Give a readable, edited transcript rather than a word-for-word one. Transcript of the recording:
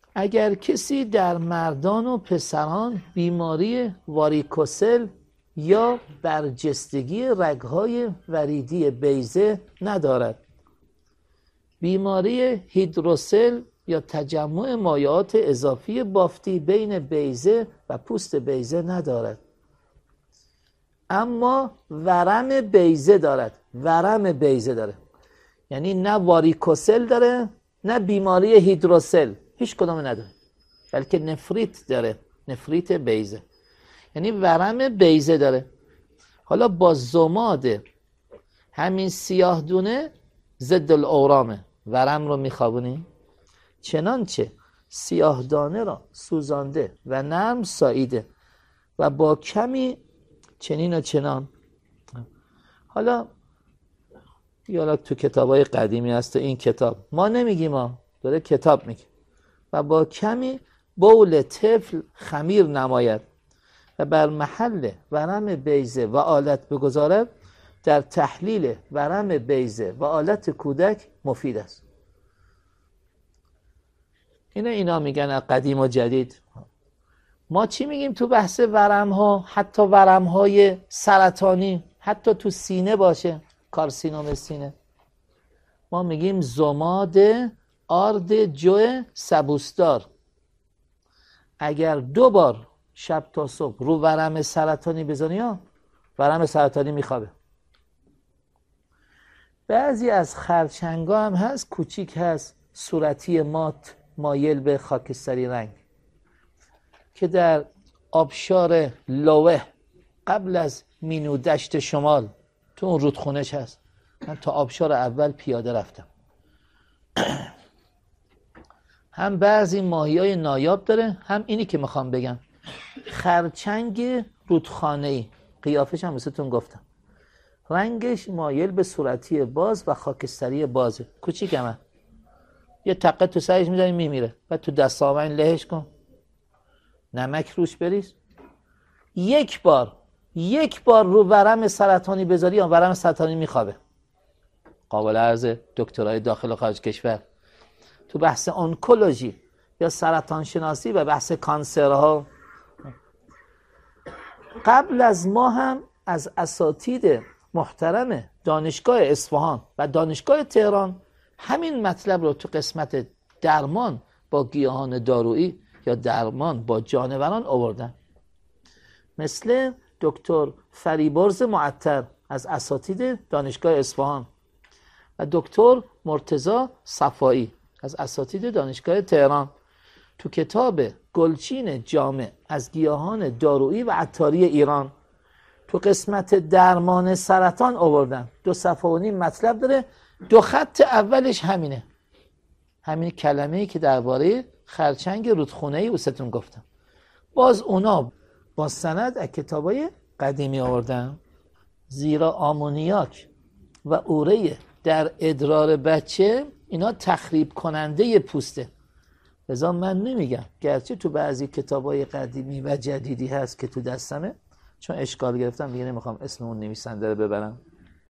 اگر کسی در مردان و پسران بیماری واریکوسل یا برجستگی رگهای وریدی بیضه ندارد، بیماری هیدروسل یا تجمع مایعات اضافی بافتی بین بیضه و پوست بیضه ندارد، اما ورم بیضه دارد. ورم بیضه داره، یعنی نه واریکوسل داره نه بیماری هیدروسل، هیچ کدوم نداره، بلکه نفریت داره، نفریت بیضه، یعنی ورم بیضه داره. حالا با ضماد همین سیاه دونه ضد الاورامه، ورم رو میخوابونی، چنانچه سیاه دانه را سوزانده و نرم ساییده و با کمی چنین و چنان. حالا یالا تو کتابای قدیمی هست، تو این کتاب ما نمیگیم، ما داره کتاب میگه، و با کمی بول طفل خمیر نماید و بر محل ورم بیضه و آلت بگذارد، در تحلیل ورم بیضه و آلت کودک مفید است. اینا میگن قدیم و جدید. ما چی میگیم تو بحث ورم ها؟ حتی ورم های سرطانی، حتی تو سینه باشه، کارسینوم سینه، ما میگیم ضماد آرد جو سبوسدار. اگر 2 بار شب تا صبح رو ورم سرطانی بزنی ها، ورم سرطانی میخوابه. بعضی از خرچنگا هم هست، کوچیک هست، صورتی مات مایل به خاکستری رنگ، که در آبشار لوه قبل از مینو دشت شمال تو اون رودخونش هست. من تا آبشار اول پیاده رفتم. هم بعضی ماهیای نایاب داره، هم اینی که میخوام بگم، خرچنگ رودخانه‌ای، قیافش هم مثلتون گفتم، رنگش مایل به صورتی باز و خاکستری بازه، کوچیک همه، یه تقه تو سرش میذاری میمیره و تو دست آمن لهش کن، نمک روش بریز، یک بار رو ورم سرطانی بذاری یا ورم سرطانی میخوابه. قابل عرض دکترای داخل و خارج کشور تو بحث انکولوژی یا سرطان شناسی و بحث کانسرها. قبل از ما هم از اساتید محترم دانشگاه اصفهان و دانشگاه تهران همین مطلب رو تو قسمت درمان با گیاهان دارویی یا درمان با جانوران آوردن، مثل دکتر فریبرز معطر از اساتید دانشگاه اصفهان و دکتر مرتضی صفایی از اساتید دانشگاه تهران. تو کتاب گلچین جامع از گیاهان دارویی و عطاری ایران تو قسمت درمان سرطان آوردن، 2.5 صفحه مطلب داره، 2 خط اولش همینه، همین کلمه‌ای که درباره خرچنگ رودخونه‌ای واسهتون گفتم. باز اونا با سند از کتابای قدیمی آوردن، زیرا آمونیاک و اوره در ادرار بچه اینا تخریب کننده پوسته. لذا من نمیگم، گرچه تو بعضی کتابای قدیمی و جدیدی هست که تو دستمه، چون اشکال گرفتم دیگه نمیخوام اسم اون نویسنده رو ببرم،